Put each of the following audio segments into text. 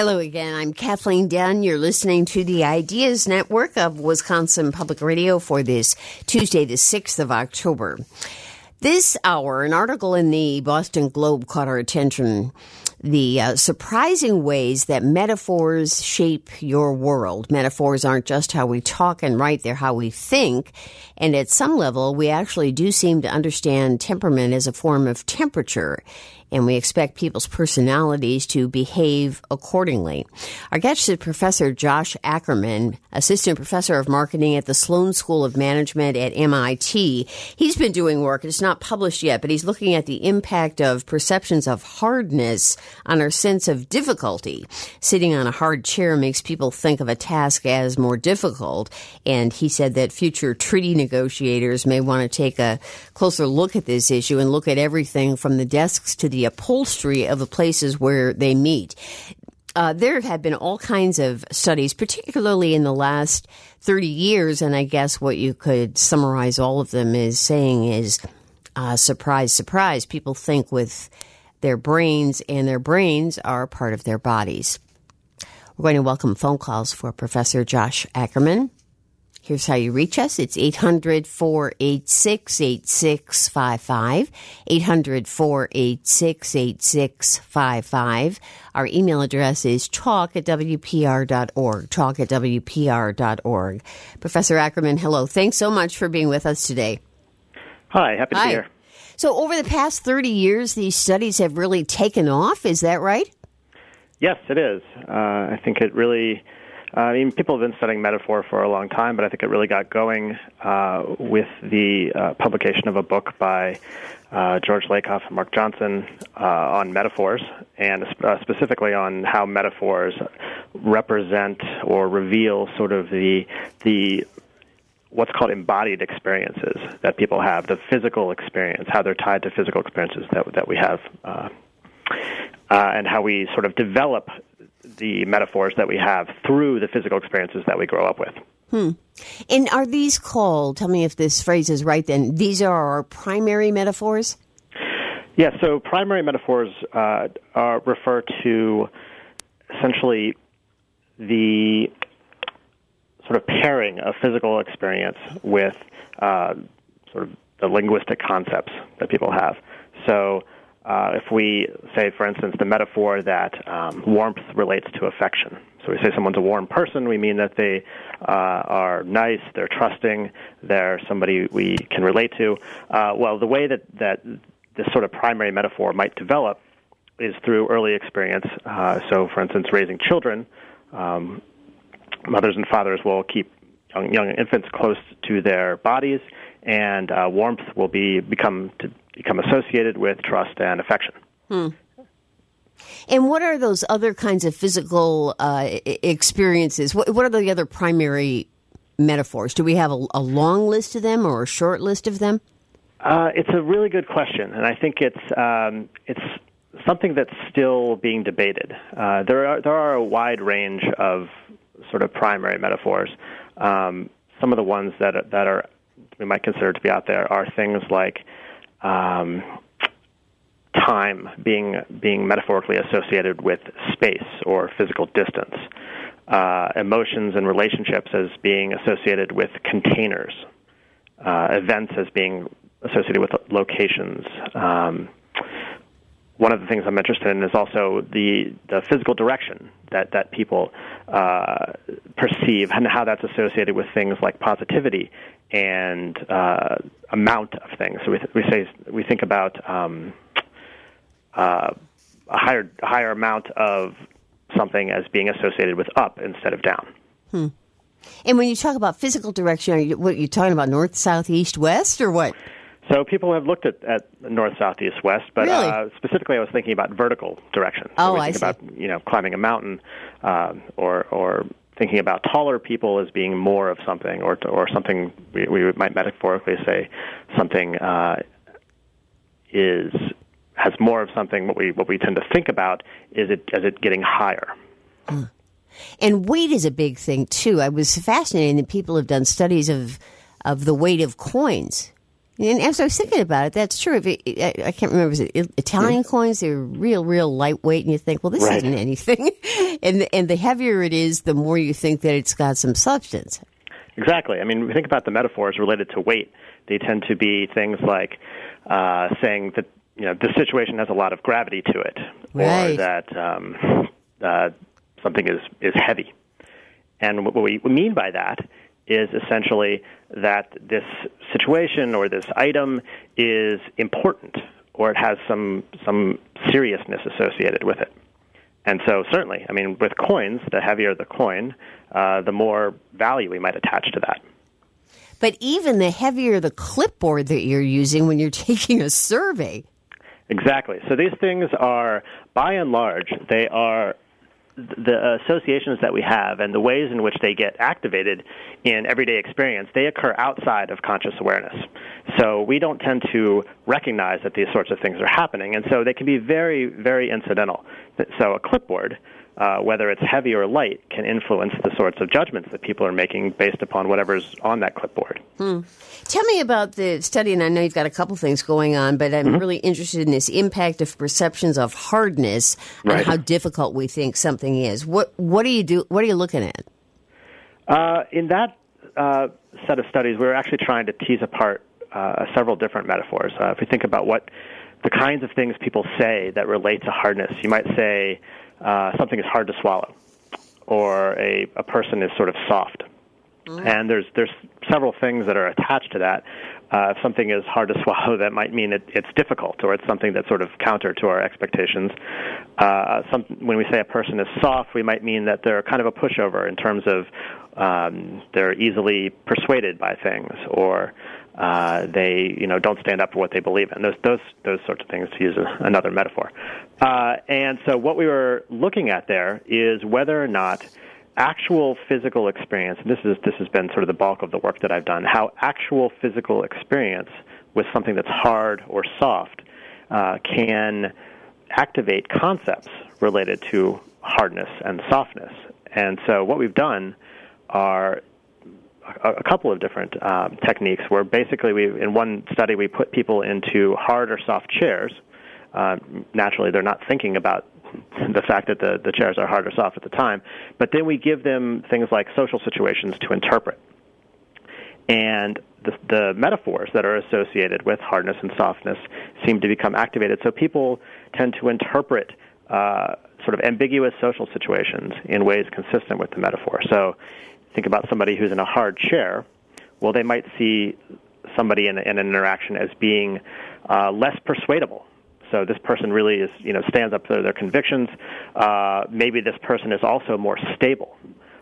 Hello again. I'm Kathleen Dunn. You're listening to the Ideas Network of Wisconsin Public Radio for this Tuesday, the 6th of October. This hour, an article in the Boston Globe caught our attention. The surprising ways that metaphors shape your world. Metaphors aren't just how we talk and write, they're how we think. And at some level, we actually do seem to understand temperament as a form of temperature. And we expect people's personalities to behave accordingly. Our guest is Professor Josh Ackerman, Assistant Professor of Marketing at the Sloan School of Management at MIT. He's been doing work, it's not published yet, but he's looking at the impact of perceptions of hardness on our sense of difficulty. Sitting on a hard chair makes people think of a task as more difficult. And he said that future treaty negotiators may want to take a closer look at this issue and look at everything from the desks to the upholstery of the places where they meet. There have been all kinds of studies, particularly in the last 30 years, and I guess what you could summarize all of them as saying is, surprise, surprise, people think with their brains, and their brains are part of their bodies. We're going to welcome phone calls for Professor Josh Ackerman. Here's how you reach us. It's 800-486-8655, 800-486-8655. Our email address is talk@wpr.org, talk@wpr.org. Professor Ackerman, hello. Thanks so much for being with us today. Hi, happy to be here. So over the past 30 years, these studies have really taken off. Is that right? Yes, it is. I think it really... people have been studying metaphor for a long time, but I think it really got going with the publication of a book by George Lakoff and Mark Johnson on metaphors, and specifically on how metaphors represent or reveal sort of the what's called embodied experiences that people have, the physical experience, how they're tied to physical experiences that we have, and how we sort of develop the metaphors that we have through the physical experiences that we grow up with. And are these called, tell me if this phrase is right then, these are our primary metaphors? Yeah, so primary metaphors refer to essentially the sort of pairing of physical experience with sort of the linguistic concepts that people have. So if we say, for instance, the metaphor that warmth relates to affection. So we say someone's a warm person, we mean that they are nice, they're trusting, they're somebody we can relate to. Well, the way that this sort of primary metaphor might develop is through early experience. So, for instance, raising children, mothers and fathers will keep young infants close to their bodies, and warmth will become associated with trust and affection. And what are those other kinds of physical experiences? What are the other primary metaphors? Do we have a long list of them or a short list of them? It's a really good question, and I think it's something that's still being debated. There are a wide range of sort of primary metaphors. Some of the ones that are we might consider to be out there are things like time being metaphorically associated with space or physical distance, emotions and relationships as being associated with containers, events as being associated with locations. One of the things I'm interested in is also the physical direction that people perceive and how that's associated with things like positivity and amount of things. So we think about a higher amount of something as being associated with up instead of down. And when you talk about physical direction, are you talking about north, south, east, west, or what? So people have looked at north, south, east, west, but really? Specifically I was thinking about vertical direction. So I see. About climbing a mountain, or thinking about taller people as being more of something, or something we might metaphorically say something has more of something. What we tend to think about is it getting higher. And weight is a big thing too. I was fascinated that people have done studies of the weight of coins. And as I was thinking about it, that's true. I can't remember, was it Italian coins? They were real lightweight, and you think, well, this isn't anything. And the heavier it is, the more you think that it's got some substance. Exactly. I mean, we think about the metaphors related to weight. They tend to be things like saying that this situation has a lot of gravity to it, or that something is heavy. And what we mean by that is essentially that this situation or this item is important, or it has some seriousness associated with it. And so certainly, I mean, with coins, the heavier the coin, the more value we might attach to that. But even the heavier the clipboard that you're using when you're taking a survey. Exactly. So these things are, by and large, they are the associations that we have and the ways in which they get activated in everyday experience, they occur outside of conscious awareness. So we don't tend to recognize that these sorts of things are happening, and so they can be very, very incidental. So a clipboard, whether it's heavy or light, can influence the sorts of judgments that people are making based upon whatever's on that clipboard. Tell me about the study, and I know you've got a couple things going on, but I'm really interested in this impact of perceptions of hardness and how difficult we think something is. What do you do? What are you looking at? In that set of studies, we were actually trying to tease apart several different metaphors. If we think about what the kinds of things people say that relate to hardness, you might say something is hard to swallow, or a person is sort of soft. And there's several things that are attached to that. If something is hard to swallow, that might mean it's difficult, or it's something that's sort of counter to our expectations. When we say a person is soft, we might mean that they're kind of a pushover in terms of they're easily persuaded by things, or they don't stand up for what they believe in. Those sorts of things, to use another metaphor. And so what we were looking at there is whether or not actual physical experience, and this has been sort of the bulk of the work that I've done, how actual physical experience with something that's hard or soft can activate concepts related to hardness and softness. And so what we've done are a couple of different techniques where basically in one study we put people into hard or soft chairs. Naturally, they're not thinking about the fact that the chairs are hard or soft at the time, but then we give them things like social situations to interpret. And the metaphors that are associated with hardness and softness seem to become activated. So people tend to interpret sort of ambiguous social situations in ways consistent with the metaphor. So think about somebody who's in a hard chair. Well, they might see somebody in an interaction as being less persuadable. So this person really is, stands up for their convictions. Maybe this person is also more stable.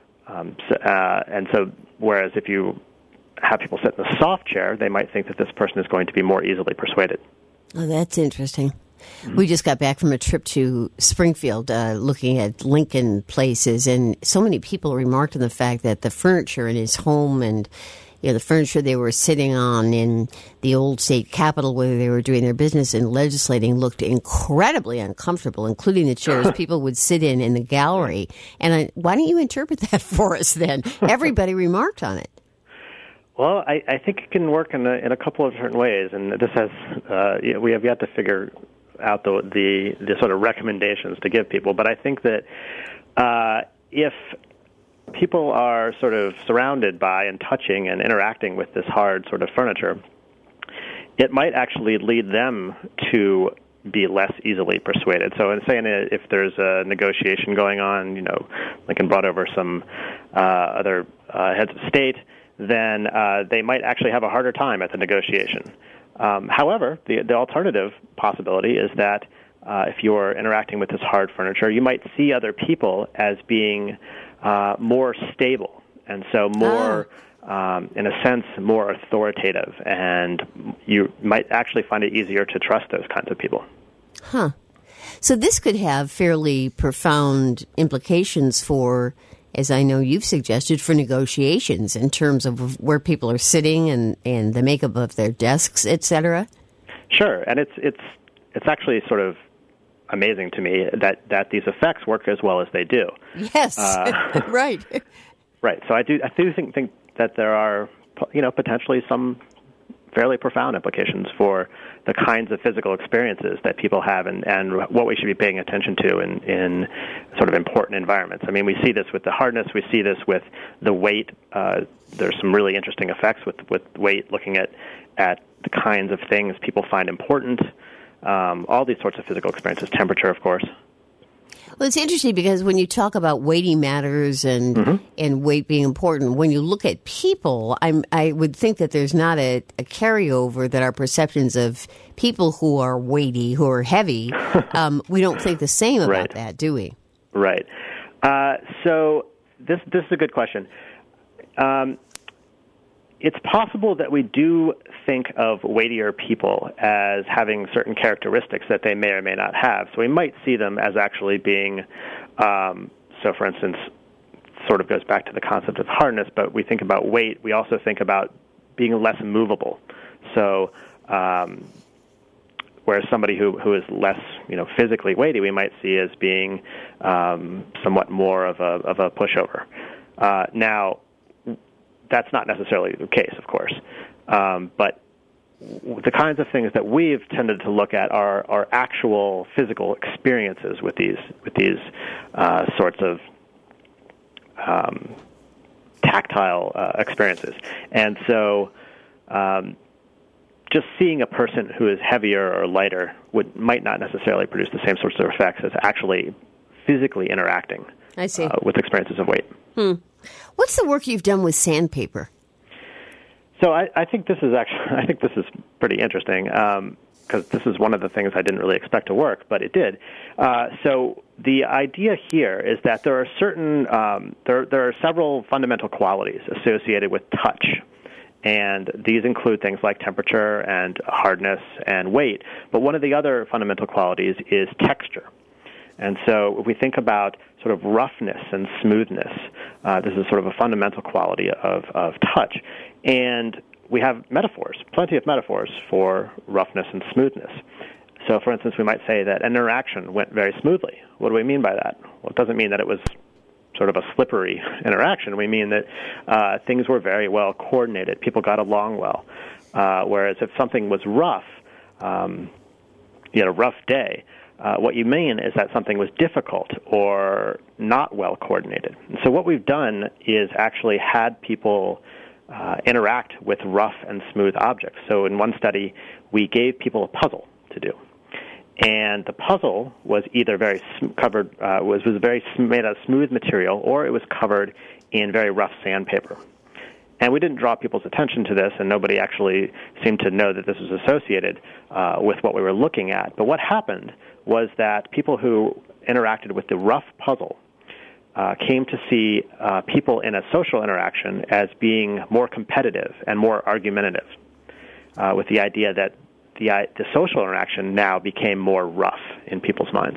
And so whereas if you have people sit in a soft chair, they might think that this person is going to be more easily persuaded. Oh, that's interesting. We just got back from a trip to Springfield looking at Lincoln places, and so many people remarked on the fact that the furniture in his home and the furniture they were sitting on in the old state capitol where they were doing their business and legislating looked incredibly uncomfortable, including the chairs people would sit in the gallery. And why don't you interpret that for us then? Everybody remarked on it. Well, I think it can work in a couple of different ways, and this has we have yet to figure out the sort of recommendations to give people. But I think that if people are sort of surrounded by and touching and interacting with this hard sort of furniture, it might actually lead them to be less easily persuaded. So if there's a negotiation going on, Lincoln brought over some other heads of state, then they might actually have a harder time at the negotiation. However, the alternative possibility is that if you're interacting with this hard furniture, you might see other people as being more stable, and so more, in a sense, more authoritative, and you might actually find it easier to trust those kinds of people. Huh. So this could have fairly profound implications for, as I know you've suggested, for negotiations in terms of where people are sitting and the makeup of their desks, et cetera? Sure, and it's actually sort of amazing to me that these effects work as well as they do. Yes, right. Right. So I do think that there are potentially some fairly profound implications for the kinds of physical experiences that people have and what we should be paying attention to in sort of important environments. I mean, we see this with the hardness. We see this with the weight. There's some really interesting effects with weight, looking at the kinds of things people find important, all these sorts of physical experiences, temperature, of course. Well, it's interesting because when you talk about weighting matters and weight being important, when you look at people, I would think that there's not a carryover, that our perceptions of people who are weighty, who are heavy, we don't think the same about that, do we? Right. So this is a good question. It's possible that we do think of weightier people as having certain characteristics that they may or may not have. So we might see them as actually being, so for instance, sort of goes back to the concept of hardness, but we think about weight, we also think about being less movable. So whereas somebody who is less, physically weighty, we might see as being somewhat more of a pushover. Now, that's not necessarily the case, of course. But the kinds of things that we've tended to look at are actual physical experiences with these sorts of tactile experiences. And so just seeing a person who is heavier or lighter might not necessarily produce the same sorts of effects as actually physically interacting with experiences of weight. What's the work you've done with sandpaper? So I think this is pretty interesting because this is one of the things I didn't really expect to work, but it did. So the idea here is that there are certain there are several fundamental qualities associated with touch, and these include things like temperature and hardness and weight. But one of the other fundamental qualities is texture. And so if we think about sort of roughness and smoothness, this is sort of a fundamental quality of touch. And we have metaphors, plenty of metaphors for roughness and smoothness. So, for instance, we might say that an interaction went very smoothly. What do we mean by that? Well, it doesn't mean that it was sort of a slippery interaction. We mean that things were very well coordinated. People got along well. Whereas if something was rough, you had a rough day, what you mean is that something was difficult or not well coordinated. And so what we've done is actually had people interact with rough and smooth objects. So in one study, we gave people a puzzle to do. And the puzzle was either very covered, was very made out of smooth material, or it was covered in very rough sandpaper. And we didn't draw people's attention to this, and nobody actually seemed to know that this was associated with what we were looking at. But what happened was that people who interacted with the rough puzzle came to see people in a social interaction as being more competitive and more argumentative, with the idea that the social interaction now became more rough in people's minds.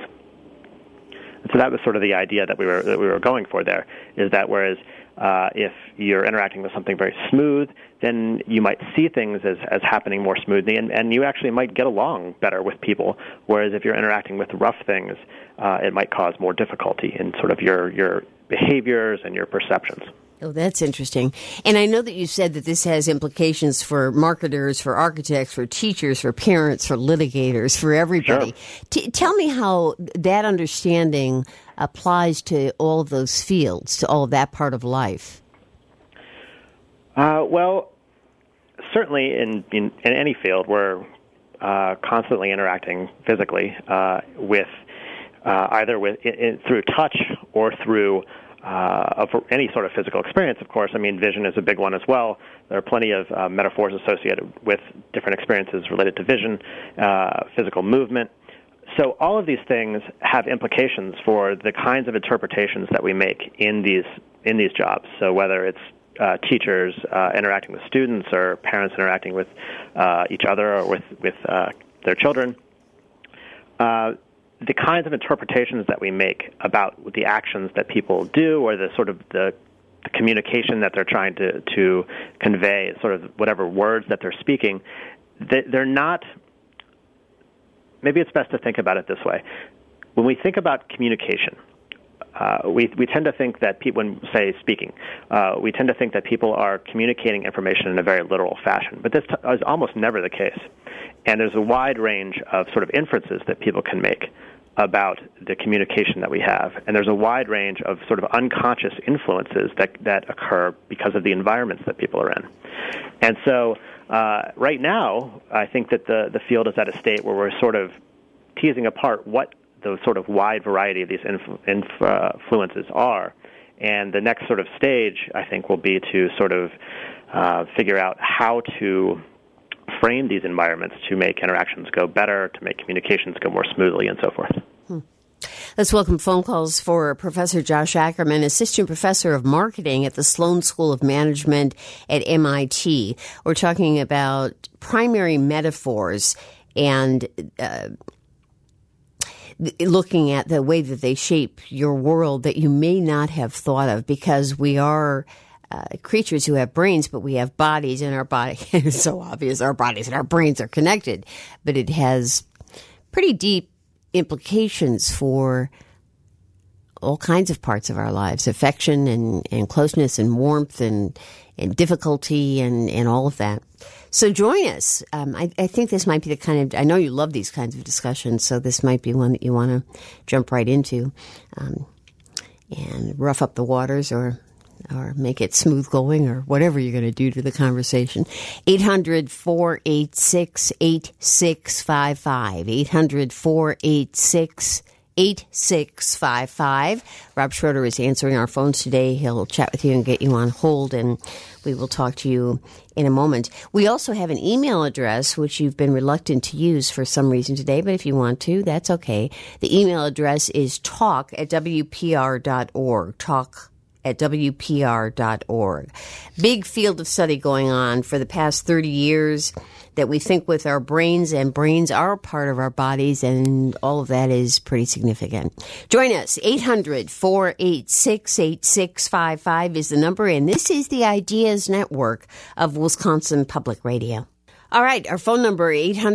And so that was sort of the idea that we were going for there, is that whereas if you're interacting with something very smooth, then you might see things as happening more smoothly, and you actually might get along better with people, whereas if you're interacting with rough things, it might cause more difficulty in sort of your behaviors and your perceptions. Oh, that's interesting. And I know that you said that this has implications for marketers, for architects, for teachers, for parents, for litigators, for everybody. Sure. Tell me how that understanding applies to all of those fields, to all of that part of life. Well, certainly in any field, we're constantly interacting physically with either through touch or through any sort of physical experience, of course. I mean, vision is a big one as well. There are plenty of metaphors associated with different experiences related to vision, physical movement. So all of these things have implications for the kinds of interpretations that we make in these jobs. So whether it's teachers interacting with students or parents interacting with each other or with their children, the kinds of interpretations that we make about the actions that people do, or the sort of the communication that they're trying to convey, sort of whatever words that they're speaking, they're not. Maybe it's best to think about it this way. When we think about communication, we tend to think that people, when say speaking, we tend to think that people are communicating information in a very literal fashion, but this is almost never the case. And there's a wide range of sort of inferences that people can make about the communication that we have, and there's a wide range of sort of unconscious influences that occur because of the environments that people are in. And so right now, I think that the field is at a state where we're sort of teasing apart what the sort of wide variety of these influences are. And the next sort of stage, I think, will be to sort of figure out how to frame these environments to make interactions go better, to make communications go more smoothly, and so forth. Let's welcome phone calls for Professor Josh Ackerman, Assistant Professor of Marketing at the Sloan School of Management at MIT. We're talking about primary metaphors and looking at the way that they shape your world that you may not have thought of, because we are creatures who have brains, but we have bodies, and our body is so obvious. Our bodies and our brains are connected, but it has pretty deep implications for all kinds of parts of our lives, affection and closeness and warmth and difficulty and all of that. So join us. I think this might be the kind of, I know you love these kinds of discussions, so this might be one that you want to jump right into and rough up the waters or make it smooth going, or whatever you're going to do to the conversation. 800-486-8655. 800-486-8655. Rob Schroeder is answering our phones today. He'll chat with you and get you on hold, and we will talk to you in a moment. We also have an email address, which you've been reluctant to use for some reason today, but if you want to, that's okay. The email address is talk@wpr.org. talk@wpr.org. Big field of study going on for the past 30 years that we think with our brains, and brains are part of our bodies, and all of that is pretty significant. Join us. 800-486-8655 is the number, and this is the Ideas Network of Wisconsin Public Radio. All right, our phone number,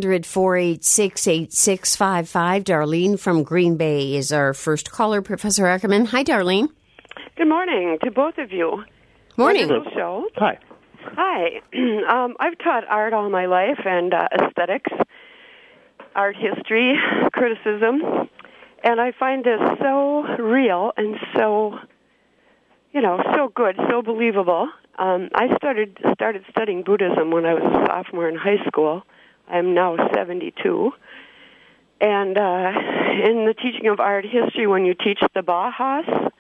800-486-8655. Darlene from Green Bay is our first caller. Professor Ackerman. Hi, Darlene. Good morning to both of you. Morning. Wonderful show. Hi. Hi. I've taught art all my life, and aesthetics, art history, criticism, and I find this so real and so, so good, so believable. I started studying Buddhism when I was a sophomore in high school. I'm now 72. And in the teaching of art history, when you teach the Bauhaus,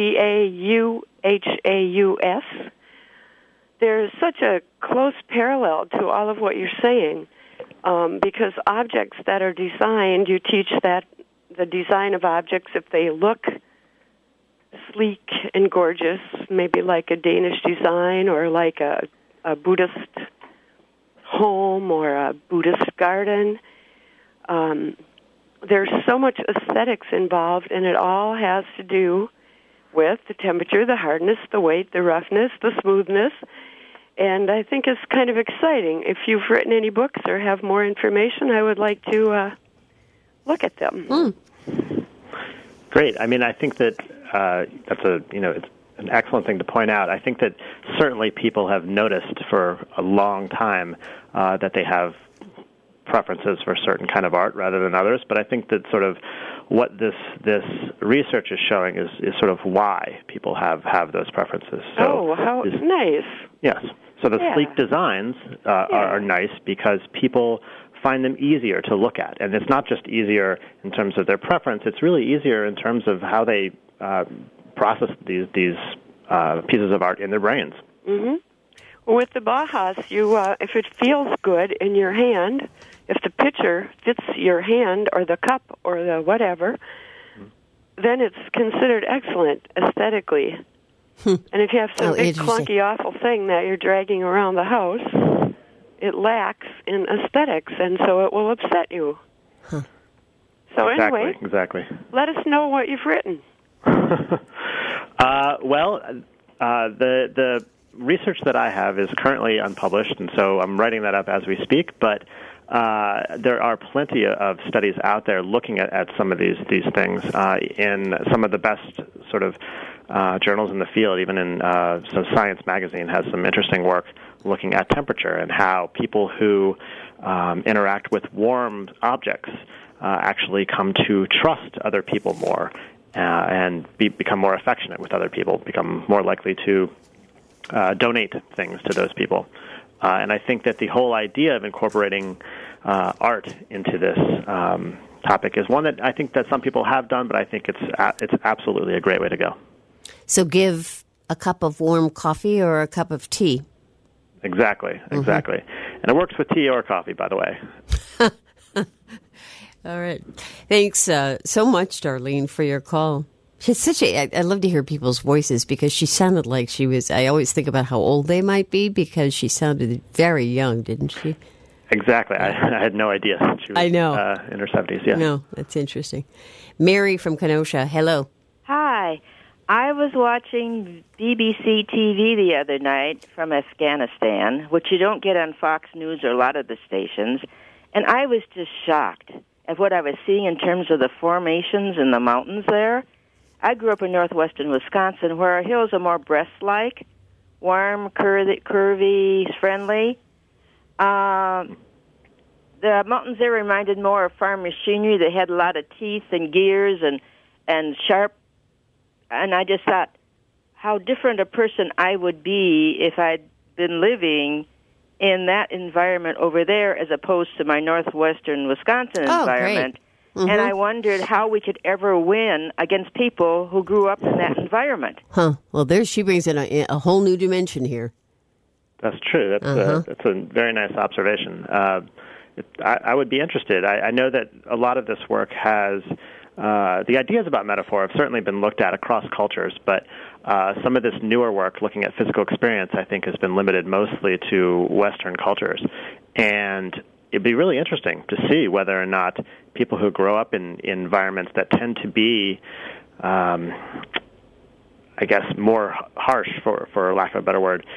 Bauhaus, there's such a close parallel to all of what you're saying, because objects that are designed, you teach that the design of objects, if they look sleek and gorgeous, maybe like a Danish design or like a Buddhist home or a Buddhist garden, there's so much aesthetics involved, and it all has to do with the temperature, the hardness, the weight, the roughness, the smoothness. And I think it's kind of exciting. If you've written any books or have more information, I would like to look at them. Great. I mean, I think that that's it's an excellent thing to point out. I think that certainly people have noticed for a long time that they have preferences for a certain kind of art rather than others. But I think that sort of what this research is showing is sort of why people have those preferences. So how nice. Yes. So the sleek designs are nice because people find them easier to look at. And it's not just easier in terms of their preference, it's really easier in terms of how they process these pieces of art in their brains. Mm-hmm. With the Bauhaus, if it feels good in your hand, if the picture fits your hand or the cup or the whatever, then it's considered excellent aesthetically. And if you have some big, clunky, awful thing that you're dragging around the house, it lacks in aesthetics, and so it will upset you. So anyway, exactly. Let us know what you've written. The research that I have is currently unpublished, and so I'm writing that up as we speak, but there are plenty of studies out there looking at some of these things in some of the best sort of journals in the field, even in some Science magazine has some interesting work looking at temperature and how people who interact with warm objects actually come to trust other people more and become more affectionate with other people, become more likely to donate things to those people. And I think that the whole idea of incorporating art into this topic is one that I think that some people have done, but I think it's absolutely a great way to go. So give a cup of warm coffee or a cup of tea. Exactly. And it works with tea or coffee, by the way. All right. Thanks so much, Darlene, for your call. She's I love to hear people's voices because she sounded like she was, I always think about how old they might be because she sounded very young, didn't she? Exactly. I had no idea. She was, I know. In her 70s, yeah. No, that's interesting. Mary from Kenosha, hello. Hi. I was watching BBC TV the other night from Afghanistan, which you don't get on Fox News or a lot of the stations, and I was just shocked at what I was seeing in terms of the formations in the mountains there. I grew up in northwestern Wisconsin, where our hills are more breast-like, warm, curvy, friendly. The mountains there reminded more of farm machinery. They had a lot of teeth and gears and sharp. And I just thought how different a person I would be if I'd been living in that environment over there as opposed to my northwestern Wisconsin environment. Great. Mm-hmm. And I wondered how we could ever win against people who grew up in that environment. Huh. Well, she brings in a whole new dimension here. That's true. That's a very nice observation. I would be interested. I know that a lot of this work has, the ideas about metaphor have certainly been looked at across cultures, but some of this newer work looking at physical experience, I think, has been limited mostly to Western cultures. And it'd be really interesting to see whether or not people who grow up in environments that tend to be, I guess, more harsh, for lack of a better word,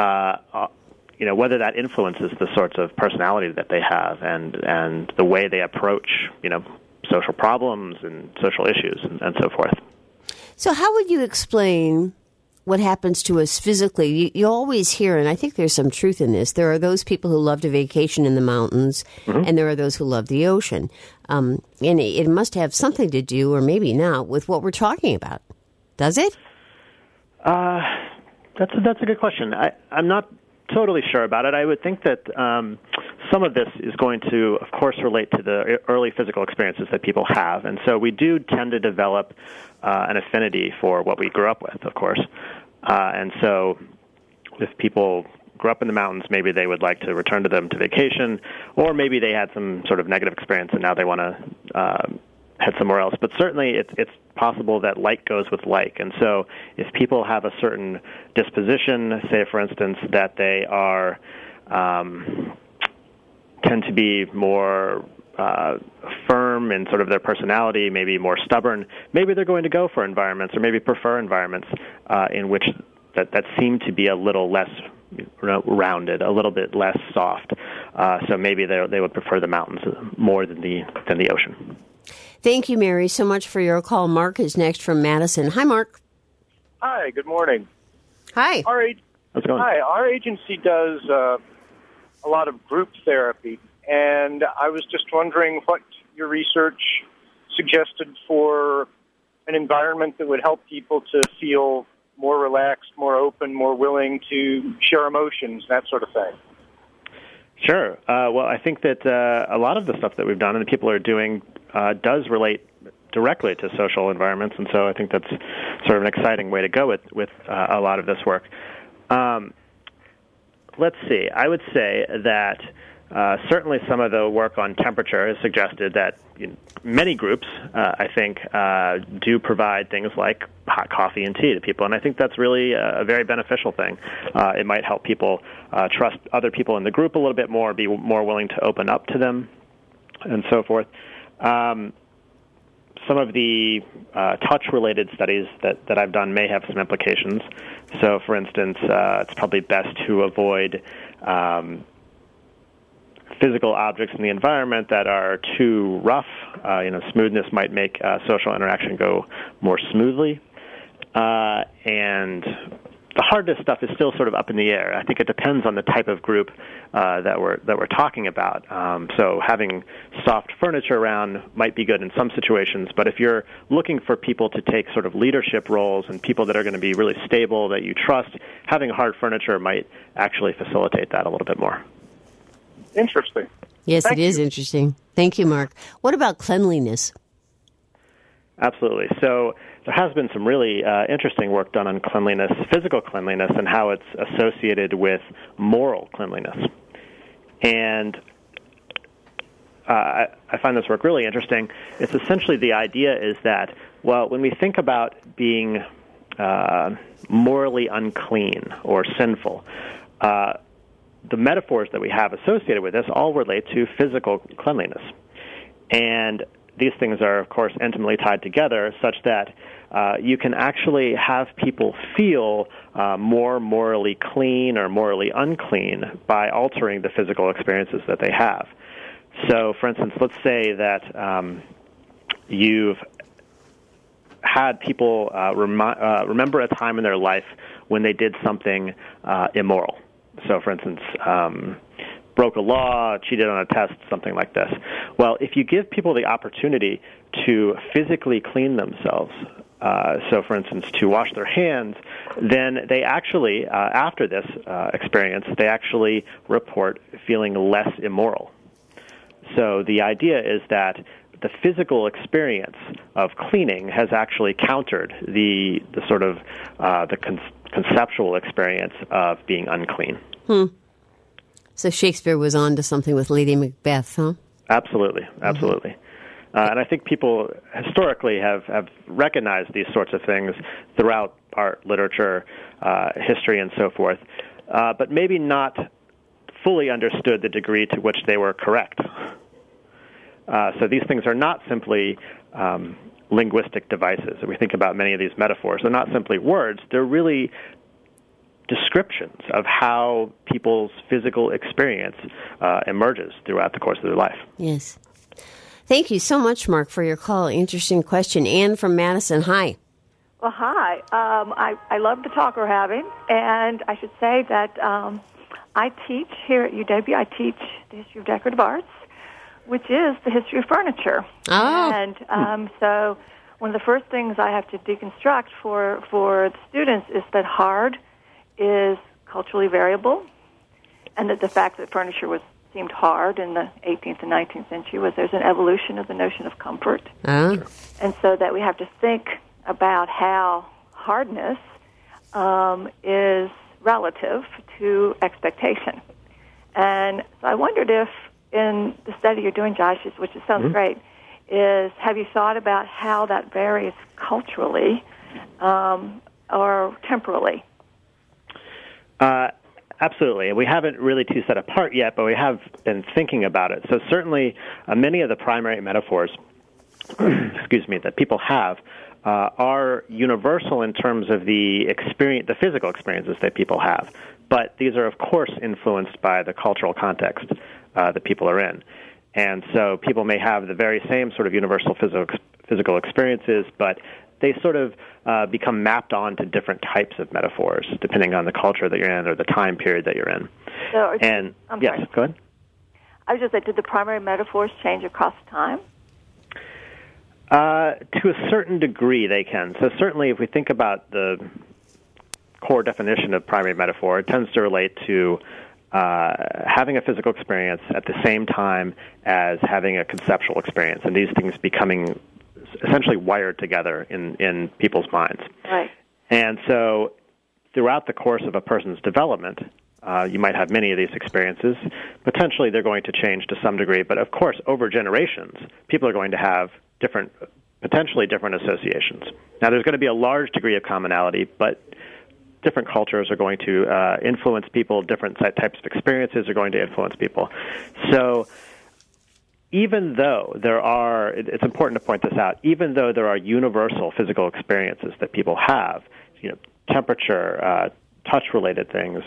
whether that influences the sorts of personality that they have and the way they approach, social problems and social issues and so forth. So how would you explain what happens to us physically? You always hear, and I think there's some truth in this, there are those people who love to vacation in the mountains, mm-hmm. and there are those who love the ocean. And it must have something to do, or maybe not, with what we're talking about. Does it? That's a good question. I'm not totally sure about it. I would think that some of this is going to, of course, relate to the early physical experiences that people have. And so we do tend to develop an affinity for what we grew up with, of course. And so if people grew up in the mountains, maybe they would like to return to them to vacation, or maybe they had some sort of negative experience and now they want to head somewhere else. But certainly it's possible that like goes with like. And so if people have a certain disposition, say, for instance, that they are tend to be more firm in sort of their personality, maybe more stubborn, maybe they're going to go for environments or maybe prefer environments in which that seem to be a little less rounded, a little bit less soft. So maybe they would prefer the mountains more than the ocean. Thank you, Mary, so much for your call. Mark is next from Madison. Hi, Mark. Hi, good morning. Hi. How's it going? Hi, our agency does a lot of group therapy, and I was just wondering what your research suggested for an environment that would help people to feel more relaxed, more open, more willing to share emotions, that sort of thing. Sure. Well, I think that a lot of the stuff that we've done and the people are doing does relate directly to social environments, and so I think that's sort of an exciting way to go with a lot of this work. Let's see. I would say that certainly some of the work on temperature has suggested that many groups, I think, do provide things like hot coffee and tea to people, and I think that's really a very beneficial thing. It might help people trust other people in the group a little bit more, be more willing to open up to them, and so forth. Some of the touch-related studies that I've done may have some implications. So, for instance, it's probably best to avoid physical objects in the environment that are too rough. Smoothness might make social interaction go more smoothly. and the hardness stuff is still sort of up in the air. I think it depends on the type of group that we're talking about. So having soft furniture around might be good in some situations, but if you're looking for people to take sort of leadership roles and people that are going to be really stable, that you trust, having hard furniture might actually facilitate that a little bit more. Interesting. Yes, it is interesting. Thank you, Mark. What about cleanliness? Absolutely. So there has been some really interesting work done on cleanliness, physical cleanliness, and how it's associated with moral cleanliness. And I find this work really interesting. It's essentially the idea is that, well, when we think about being morally unclean or sinful, the metaphors that we have associated with this all relate to physical cleanliness. And these things are, of course, intimately tied together such that you can actually have people feel more morally clean or morally unclean by altering the physical experiences that they have. So, for instance, let's say that you've had people remember a time in their life when they did something immoral. So, for instance, broke a law, cheated on a test, something like this. Well, if you give people the opportunity to physically clean themselves, so for instance, to wash their hands, then they actually, after this experience, they actually report feeling less immoral. So the idea is that the physical experience of cleaning has actually countered the sort of the conceptual experience of being unclean. So Shakespeare was on to something with Lady Macbeth, huh? Absolutely. And I think people historically have recognized these sorts of things throughout art, literature, history, and so forth, but maybe not fully understood the degree to which they were correct. So these things are not simply linguistic devices. If we think about many of these metaphors, they're not simply words. They're really descriptions of how people's physical experience emerges throughout the course of their life. Yes. Thank you so much, Mark, for your call. Interesting question. Anne from Madison, hi. Well, hi. I love the talk we're having, and I should say that I teach here at UW. I teach the history of decorative arts, which is the history of furniture. Oh. And so one of the first things I have to deconstruct for the students is that hard is culturally variable, and that the fact that furniture seemed hard in the 18th and 19th century was there's an evolution of the notion of comfort. Oh. And so that we have to think about how hardness is relative to expectation. And so I wondered if in the study you're doing, Josh, which sounds great, is have you thought about how that varies culturally or temporally? Absolutely. We haven't really two set apart yet, but we have been thinking about it. So certainly many of the primary metaphors that people have are universal in terms of the physical experiences that people have. But these are, of course, influenced by the cultural context that people are in. And so people may have the very same sort of universal physical experiences, but they sort of become mapped onto different types of metaphors, depending on the culture that you're in or the time period that you're in. So, yes, go ahead. I was just saying, did the primary metaphors change across time? To a certain degree, they can. So certainly, if we think about the core definition of primary metaphor, it tends to relate to having a physical experience at the same time as having a conceptual experience, and these things becoming essentially wired together in people's minds. Right. And so throughout the course of a person's development, you might have many of these experiences. Potentially they're going to change to some degree, but of course over generations, people are going to have potentially different associations. Now there's going to be a large degree of commonality, but different cultures are going to influence people, different types of experiences are going to influence people. So even though it's important to point this out, even though there are universal physical experiences that people have, temperature, touch-related things,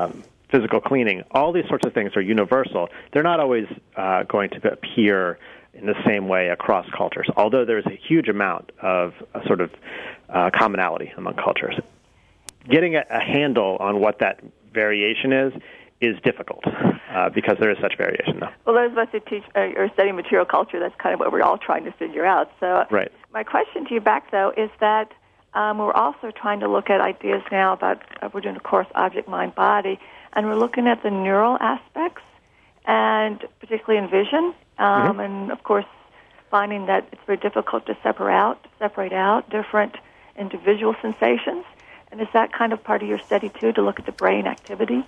physical cleaning, all these sorts of things are universal. They're not always going to appear in the same way across cultures, although there's a huge amount of sort of commonality among cultures. Getting a handle on what that variation is difficult because there is such variation, though. Well, those of us who teach or study material culture, that's kind of what we're all trying to figure out. So right. My question to you back, though, is that we're also trying to look at ideas now about, we're doing a course, object, mind, body, and we're looking at the neural aspects, and particularly in vision, and, of course, finding that it's very difficult to separate out different individual sensations. And is that kind of part of your study, too, to look at the brain activity?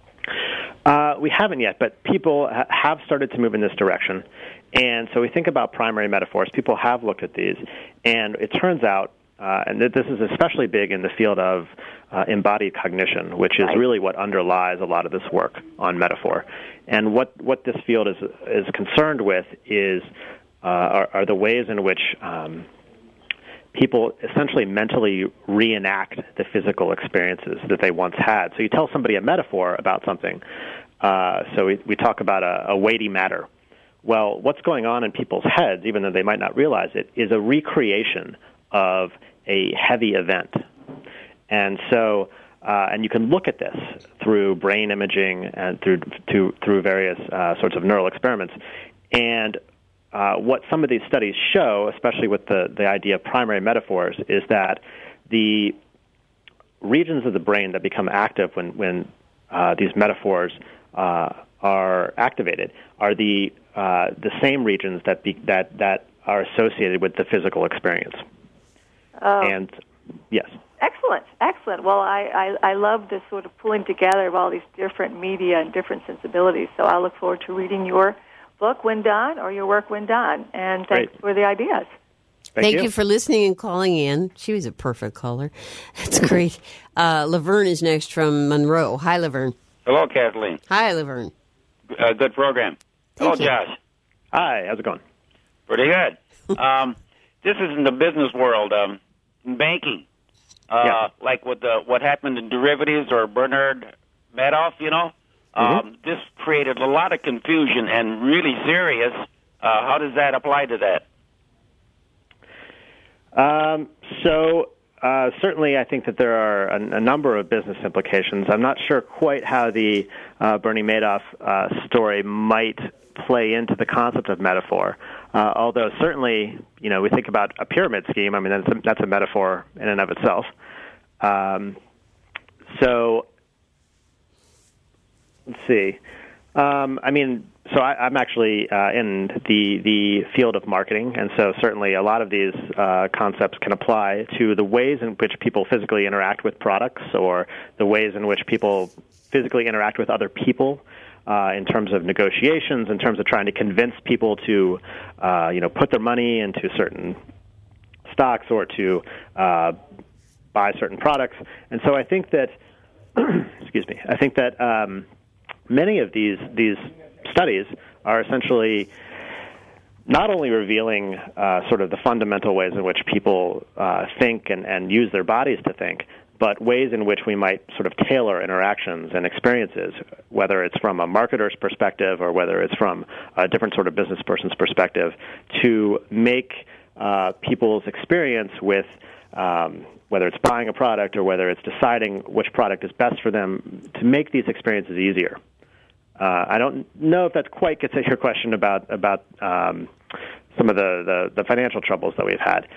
We haven't yet, but people have started to move in this direction. And so we think about primary metaphors. People have looked at these. And it turns out, and this is especially big in the field of embodied cognition, which is really what underlies a lot of this work on metaphor. And what this field is concerned with are the ways in which people essentially mentally reenact the physical experiences that they once had. So you tell somebody a metaphor about something. So we talk about a weighty matter. Well, what's going on in people's heads, even though they might not realize it, is a recreation of a heavy event. And so, and you can look at this through brain imaging and through various sorts of neural experiments. And what some of these studies show, especially with the idea of primary metaphors, is that the regions of the brain that become active when these metaphors are activated are the same regions that are associated with the physical experience. Oh. And yes. Excellent. Well, I love this sort of pulling together of all these different media and different sensibilities. So I look forward to reading your book when done, or your work when done. And thanks for the ideas. Thank you for listening and calling in. She was a perfect caller. That's great. Laverne is next from Monroe. Hi, Laverne. Hello, Kathleen. Hi, Laverne. Good program. Hello, Josh. Hi, how's it going? Pretty good. This is in the business world, in banking. Like with what happened in derivatives or Bernard Madoff, this created a lot of confusion and really serious. How does that apply to that? Certainly I think that there are a number of business implications. I'm not sure quite how the Bernie Madoff story might play into the concept of metaphor, although certainly, we think about a pyramid scheme. I mean, that's a metaphor in and of itself. Let's see. I'm actually in the field of marketing, and so certainly a lot of these concepts can apply to the ways in which people physically interact with products, or the ways in which people physically interact with other people in terms of negotiations, in terms of trying to convince people to, put their money into certain stocks or to buy certain products. And so I think that, many of these studies are essentially not only revealing sort of the fundamental ways in which people think and use their bodies to think, but ways in which we might sort of tailor interactions and experiences, whether it's from a marketer's perspective or whether it's from a different sort of business person's perspective, to make people's experience with whether it's buying a product or whether it's deciding which product is best for them, to make these experiences easier. I don't know if that quite gets at your question about some of the financial troubles that we've had.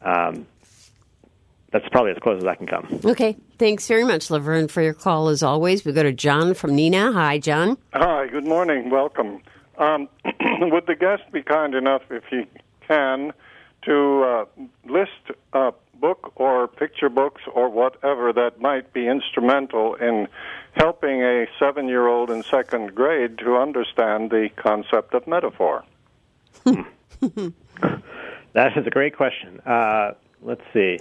That's probably as close as I can come. Okay. Thanks very much, Laverne, for your call, as always. We go to John from Neenah. Hi, John. Hi, good morning. Welcome. Would the guest be kind enough, if he can, to list a book or picture books or whatever that might be instrumental in helping a 7-year-old in second grade to understand the concept of metaphor? That is a great question. Let's see.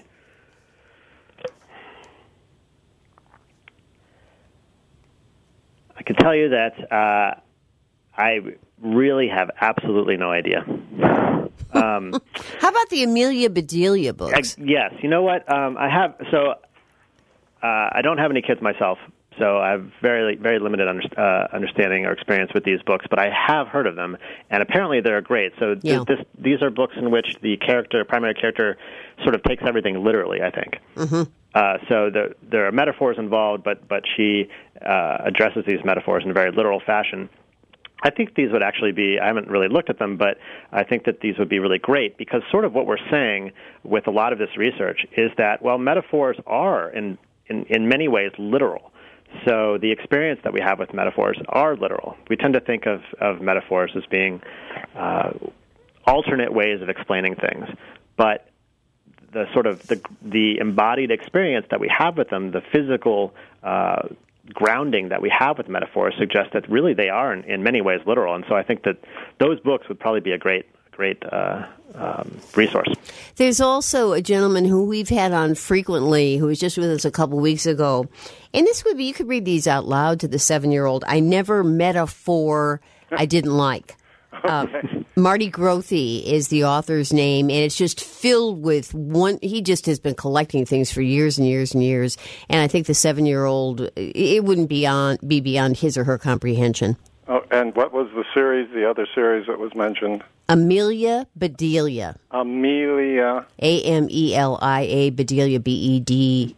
I can tell you that I really have absolutely no idea. How about the Amelia Bedelia books? Yes. You know what? I don't have any kids myself, So I have very, very limited understanding or experience with these books, but I have heard of them, and apparently they're great. So these are books in which the primary character, sort of takes everything literally, I think. Mm-hmm. So there are metaphors involved, but she addresses these metaphors in a very literal fashion. I think these would actually be, I haven't really looked at them, but I think that these would be really great because sort of what we're saying with a lot of this research is that, well, metaphors are in many ways literal. So the experience that we have with metaphors are literal. We tend to think of metaphors as being alternate ways of explaining things, but the sort of the embodied experience that we have with them, the physical grounding that we have with metaphors, suggests that really they are in many ways literal. And so I think that those books would probably be a great resource. There's also a gentleman who we've had on frequently who was just with us a couple weeks ago. And this would be, you could read these out loud to the 7-year-old. I never metaphor I didn't like. Marty Grothe is the author's name, and it's just filled with he just has been collecting things for years and years and years. And I think the 7-year-old, it wouldn't be beyond his or her comprehension. Oh, and what was the other series that was mentioned? Amelia Bedelia. Amelia. Amelia, Bedelia, Bedelia.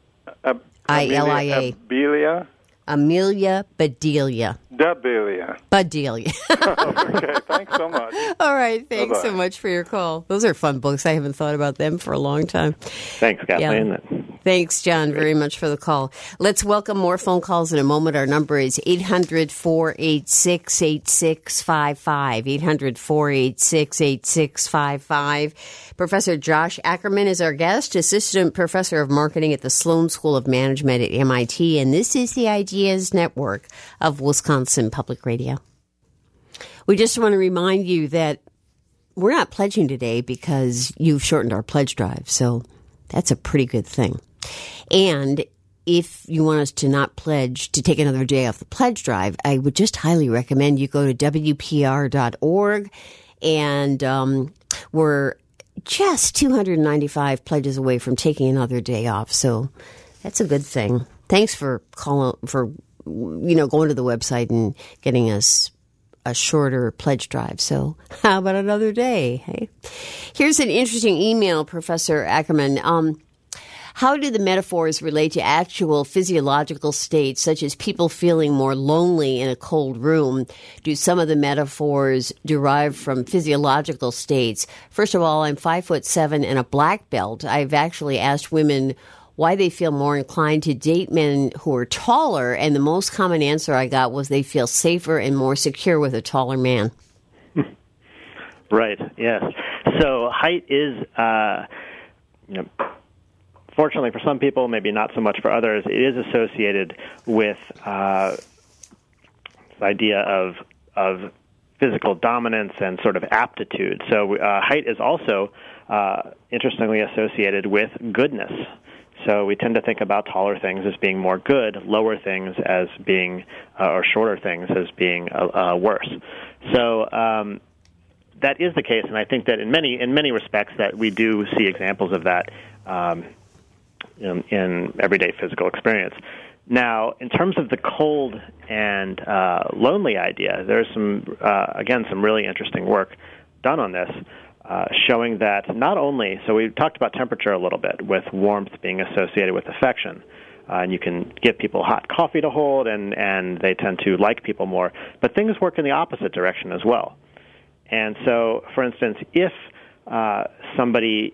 Amelia? Amelia Bedelia. Bedelia. Okay, thanks so much. All right, thanks so much for your call. Those are fun books. I haven't thought about them for a long time. Thanks, Kathleen. Yeah. Thanks, John, very much for the call. Let's welcome more phone calls in a moment. Our number is 800-486-8655, 800-486-8655. Professor Josh Ackerman is our guest, Assistant Professor of Marketing at the Sloan School of Management at MIT, and this is the Ideas Network of Wisconsin Public Radio. We just want to remind you that we're not pledging today because you've shortened our pledge drive, so that's a pretty good thing. And if you want us to not pledge, to take another day off the pledge drive, I would just highly recommend you go to WPR.org, and we're just 295 pledges away from taking another day off, so that's a good thing. Thanks for going to the website and getting us a shorter pledge drive. So how about another day? Hey, here's an interesting email, Professor Ackerman. How do the metaphors relate to actual physiological states, such as people feeling more lonely in a cold room? Do some of the metaphors derive from physiological states? First of all, I'm 5'7" and a black belt. I've actually asked women why they feel more inclined to date men who are taller, and the most common answer I got was they feel safer and more secure with a taller man. Right, yes. So height is, fortunately for some people, maybe not so much for others, it is associated with the idea of physical dominance and sort of aptitude. So height is also interestingly associated with goodness. So we tend to think about taller things as being more good, lower things as being, or shorter things as being worse. So that is the case, and I think that in many respects that we do see examples of that in everyday physical experience. Now, in terms of the cold and lonely idea, there's some really interesting work done on this, showing that not only, so we talked about temperature a little bit, with warmth being associated with affection, and you can give people hot coffee to hold, and they tend to like people more, but things work in the opposite direction as well. And so, for instance, if somebody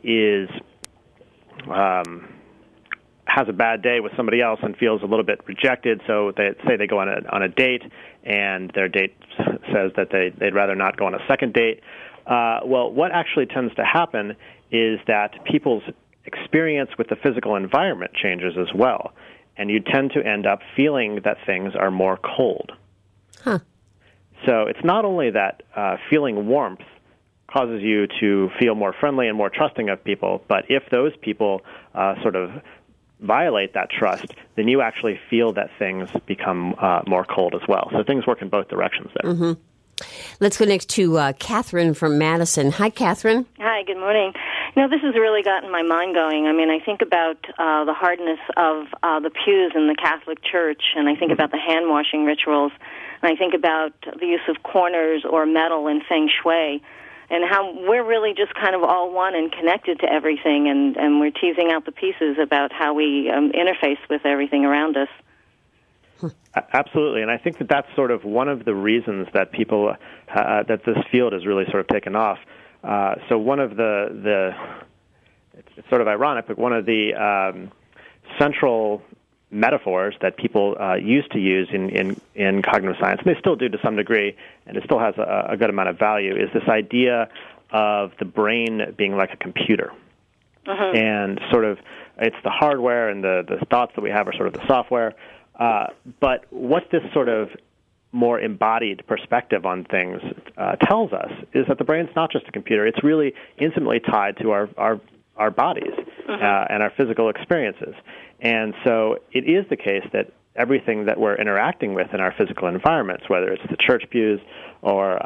has a bad day with somebody else and feels a little bit rejected, so they go on a date, and their date says that they'd rather not go on a second date. Well, what actually tends to happen is that people's experience with the physical environment changes as well, and you tend to end up feeling that things are more cold. Huh. So it's not only that feeling warmth causes you to feel more friendly and more trusting of people, but if those people sort of violate that trust, then you actually feel that things become more cold as well. So things work in both directions there. Mm-hmm. Let's go next to Catherine from Madison. Hi, Catherine. Hi, good morning. This has really gotten my mind going. I mean, I think about the hardness of the pews in the Catholic Church, and I think about the hand-washing rituals, and I think about the use of corners or metal in Feng Shui, and how we're really just kind of all one and connected to everything, and we're teasing out the pieces about how we interface with everything around us. Absolutely, and I think that that's sort of one of the reasons that people that this field has really sort of taken off. So one of the it's sort of ironic, but one of the central metaphors that people used to use in cognitive science, and they still do to some degree, and it still has a good amount of value, is this idea of the brain being like a computer. And sort of it's the hardware and the thoughts that we have are sort of the software. But what this sort of more embodied perspective on things tells us is that the brain's not just a computer. It's really intimately tied to our bodies and our physical experiences. And so it is the case that everything that we're interacting with in our physical environments, whether it's the church pews or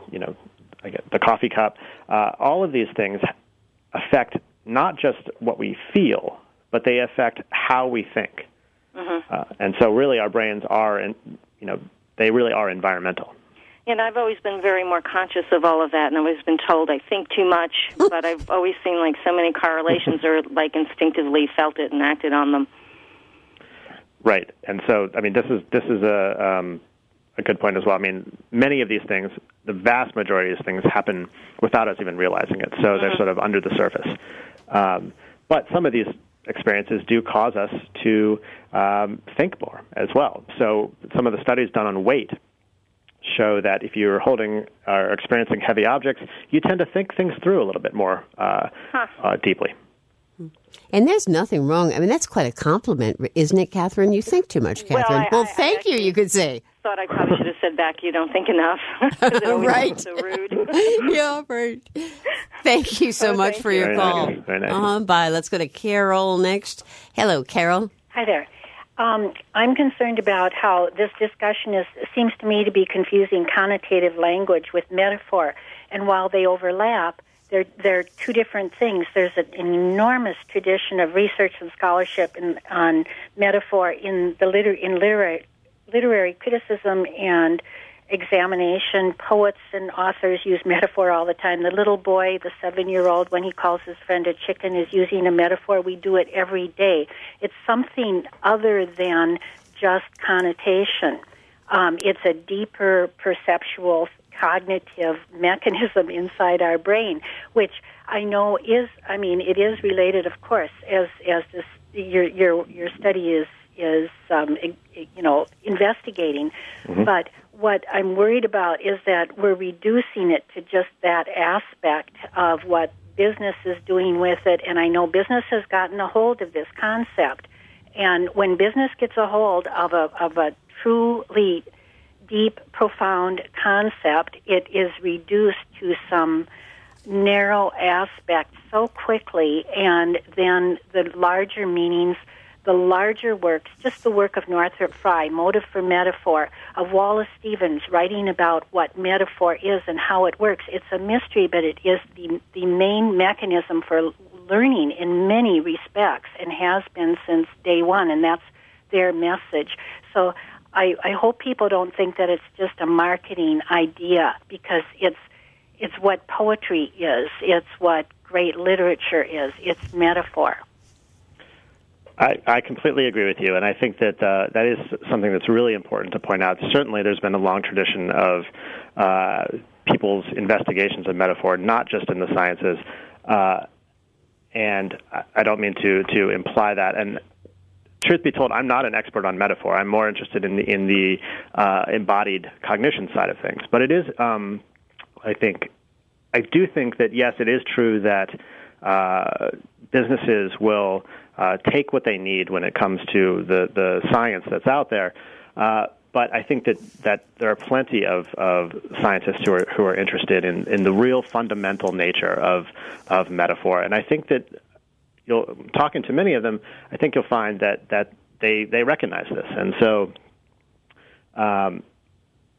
the coffee cup, all of these things affect not just what we feel, but they affect how we think. And so really our brains are, they really are environmental. And I've always been very more conscious of all of that, and I've always been told I think too much, but I've always seen like so many correlations or like instinctively felt it and acted on them. Right. And so, I mean, this is a good point as well. I mean, many of these things, the vast majority of these things happen without us even realizing it. So they're sort of under the surface. But some of these experiences do cause us to think more as well. So some of the studies done on weight show that if you're holding or experiencing heavy objects, you tend to think things through a little bit more deeply. And there's nothing wrong. I mean, that's quite a compliment, isn't it, Catherine? You think too much, Catherine. Well, thank you, you could say. Thought I probably should have said back, you don't think enough. It always right. So rude. Yeah, right. Thank you so much for your call. Nice. Very nice. Bye. Let's go to Carol next. Hello, Carol. Hi there. I'm concerned about how this discussion seems to me to be confusing connotative language with metaphor. And while they overlap, they're two different things. There's an enormous tradition of research and scholarship on metaphor in the literary criticism and examination. Poets and authors use metaphor all the time. The little boy, the 7-year-old, when he calls his friend a chicken, is using a metaphor. We do it every day. It's something other than just connotation. It's a deeper perceptual cognitive mechanism inside our brain, which I know is, it is related, of course, as this, your study is investigating. But what I'm worried about is that we're reducing it to just that aspect of what business is doing with it. And I know business has gotten a hold of this concept. And when business gets a hold of a truly deep, profound concept, it is reduced to some narrow aspect so quickly, and then the larger meanings, the larger works, just the work of Northrop Frye, Motive for Metaphor, of Wallace Stevens writing about what metaphor is and how it works. It's a mystery, but it is the main mechanism for learning in many respects and has been since day one, and that's their message. So I hope people don't think that it's just a marketing idea, because it's what poetry is. It's what great literature is. It's metaphor. I completely agree with you, and I think that that is something that's really important to point out. Certainly there's been a long tradition of people's investigations of metaphor, not just in the sciences, and I don't mean to imply that. And truth be told, I'm not an expert on metaphor. I'm more interested in the embodied cognition side of things. But it is, I do think that, yes, it is true that businesses will take what they need when it comes to the science that's out there. But I think that there are plenty of scientists who are interested in the real fundamental nature of metaphor. And I think that talking to many of them, I think you'll find that they recognize this. And so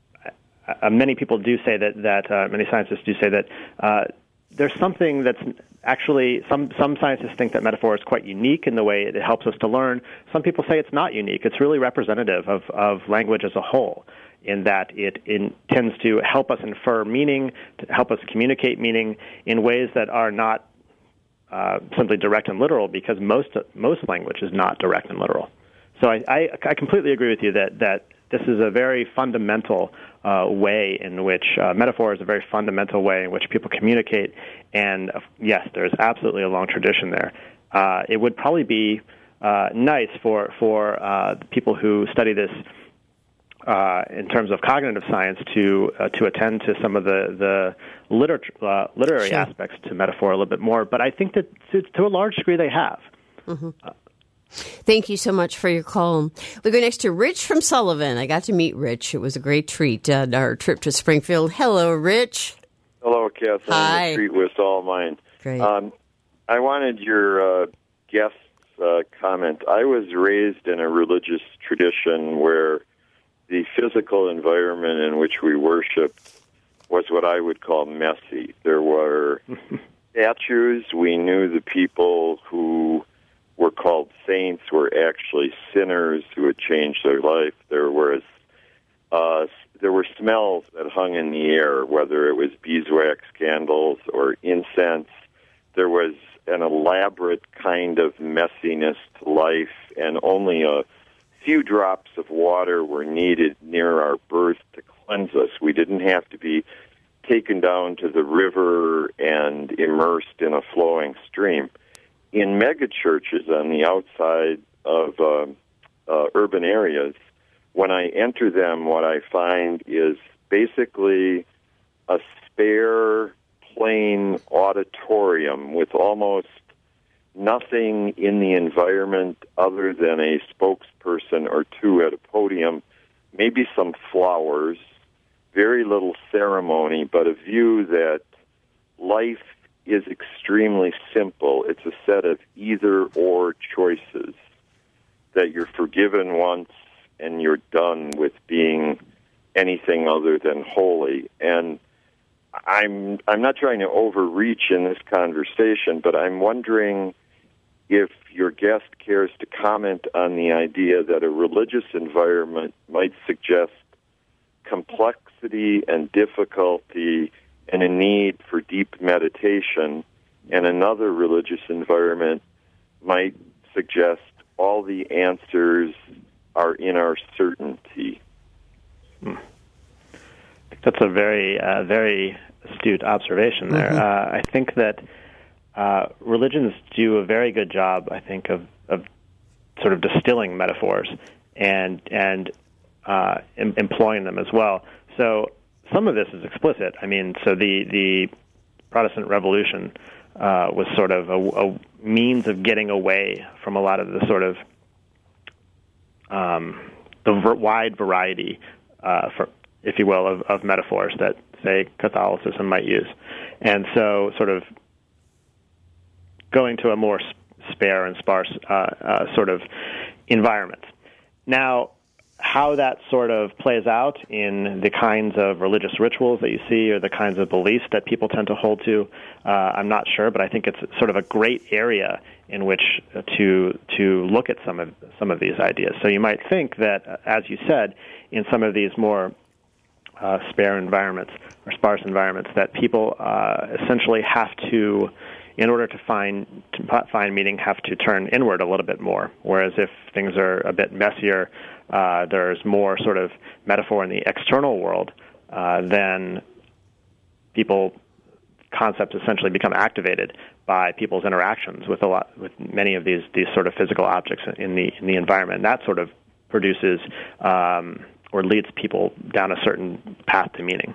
many people do say that many scientists do say that there's something actually, some scientists think that metaphor is quite unique in the way it helps us to learn. Some people say it's not unique. It's really representative of language as a whole, in that it tends to help us infer meaning, to help us communicate meaning in ways that are not simply direct and literal, because most language is not direct and literal. So I completely agree with you that this is a very fundamental way in which metaphor is a very fundamental way in which people communicate. And yes, there's absolutely a long tradition there. It would probably be nice for people who study this in terms of cognitive science to attend to some of the literary aspects to metaphor a little bit more. But I think that to a large degree they have. Mm-hmm. Thank you so much for your call. We go next to Rich from Sullivan. I got to meet Rich. It was a great treat on our trip to Springfield. Hello, Rich. Hello, Kathleen. Hi. The treat was all mine. Great. I wanted your guest's comment. I was raised in a religious tradition where the physical environment in which we worshiped was what I would call messy. There were statues. We knew the people who were called saints were actually sinners who had changed their life. There were smells that hung in the air, whether it was beeswax candles or incense. There was an elaborate kind of messiness to life, and only a few drops of water were needed near our birth to cleanse us. We didn't have to be taken down to the river and immersed in a flowing stream. In megachurches on the outside of urban areas, when I enter them, what I find is basically a spare, plain auditorium with almost nothing in the environment other than a spokesperson or two at a podium, maybe some flowers, very little ceremony, but a view that life is extremely simple. It's a set of either-or choices, that you're forgiven once and you're done with being anything other than holy. And I'm not trying to overreach in this conversation, but I'm wondering if your guest cares to comment on the idea that a religious environment might suggest complexity and difficulty and a need for deep meditation, and another religious environment might suggest all the answers are in our certainty. That's a very, very astute observation there. Mm-hmm. I think that religions do a very good job, I think, of sort of distilling metaphors and employing them as well. So some of this is explicit. I mean, so the Protestant Revolution was sort of a means of getting away from a lot of the sort of wide variety, if you will, of metaphors that, say, Catholicism might use. And so sort of going to a more spare and sparse sort of environment. Now, how that sort of plays out in the kinds of religious rituals that you see or the kinds of beliefs that people tend to hold to, I'm not sure, but I think it's sort of a great area in which to look at some of these ideas. So you might think that, as you said, in some of these more spare environments or sparse environments, that people essentially have to, in order to find meaning, have to turn inward a little bit more. Whereas if things are a bit messier, there's more sort of metaphor in the external world, then concepts essentially become activated by people's interactions with many of these sort of physical objects in the environment. And that sort of produces or leads people down a certain path to meaning.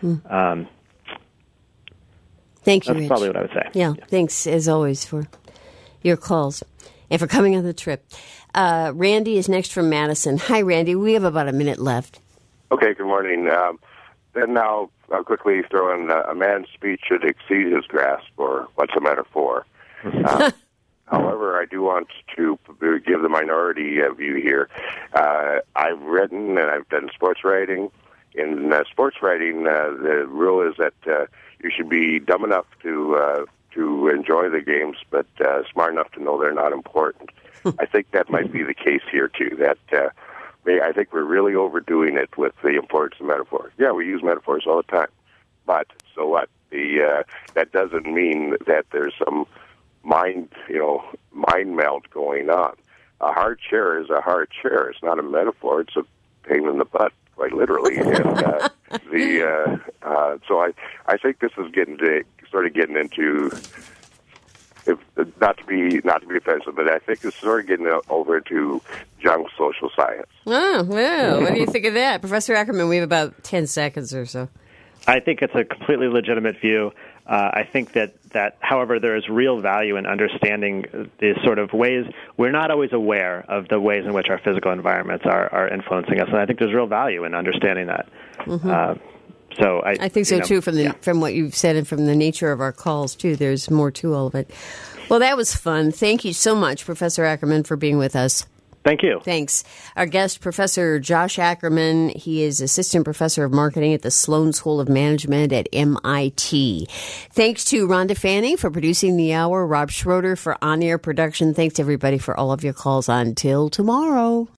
Thank you, That's Rich. probably what I would say. Yeah, thanks, as always, for your calls and for coming on the trip. Randy is next from Madison. Hi, Randy. We have about a minute left. Okay, good morning. Then I'll quickly throw in a man's speech should exceed his grasp, or what's a metaphor. However, I do want to give the minority view here. I've written and I've done sports writing. In sports writing, the rule is that you should be dumb enough to to enjoy the games, but smart enough to know they're not important. I think that might be the case here too. That I think we're really overdoing it with the importance of metaphors. Yeah, we use metaphors all the time, but so what? That doesn't mean that there's some mind melt going on. A hard chair is a hard chair. It's not a metaphor. It's a pain in the butt, quite literally. And so I think this is getting into, not to be offensive, but I think it's sort of getting over to junk social science. Oh, well, what do you think of that? Professor Ackerman, we have about 10 seconds or so. I think it's a completely legitimate view. I think that, however, there is real value in understanding the sort of ways. We're not always aware of the ways in which our physical environments are influencing us, and I think there's real value in understanding that. Mm-hmm. So I think so, too, from what you've said and from the nature of our calls, too. There's more to all of it. Well, that was fun. Thank you so much, Professor Ackerman, for being with us. Thank you. Thanks. Our guest, Professor Josh Ackerman, he is Assistant Professor of Marketing at the Sloan School of Management at MIT. Thanks to Rhonda Fanning for producing the hour, Rob Schroeder for on-air production. Thanks, everybody, for all of your calls. Until tomorrow.